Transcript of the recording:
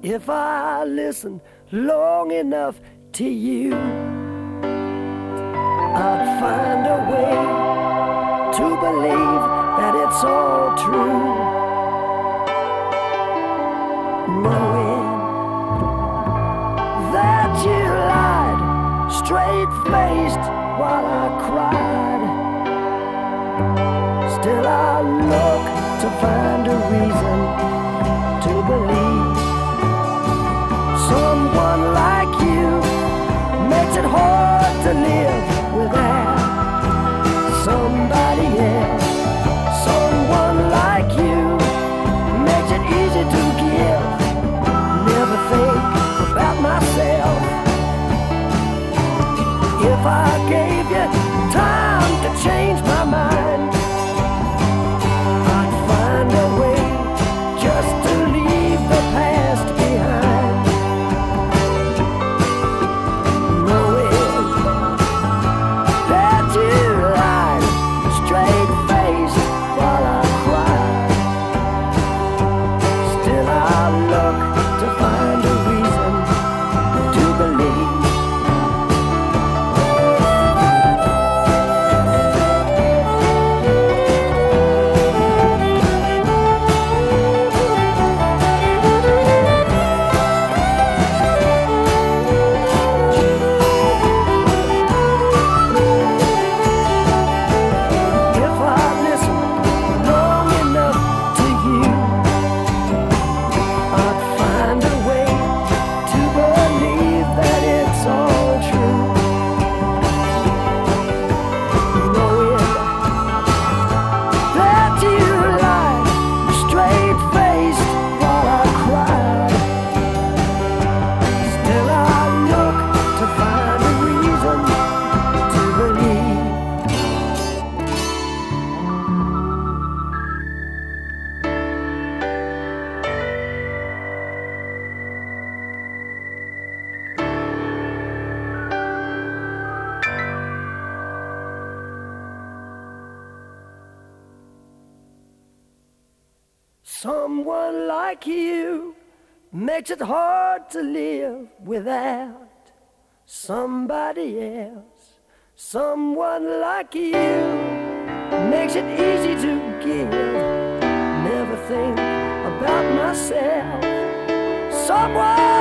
If I listen long enough to you, I'd find a way to believe that it's all true. Knowing that you lied straight-faced while I cried, still I look to find a reason to believe. Someone like you makes it hard to live without somebody else. Someone like you makes it easy to give. Never think about myself. If I gave you time to change my mind, I'd find a way just to leave the past behind. Knowing that you lied straight-faced while I cried, still I look to find a reason to believe. Someone like you makes it hard to live without somebody else. Someone like you makes it easy to give. Never think about myself. Someone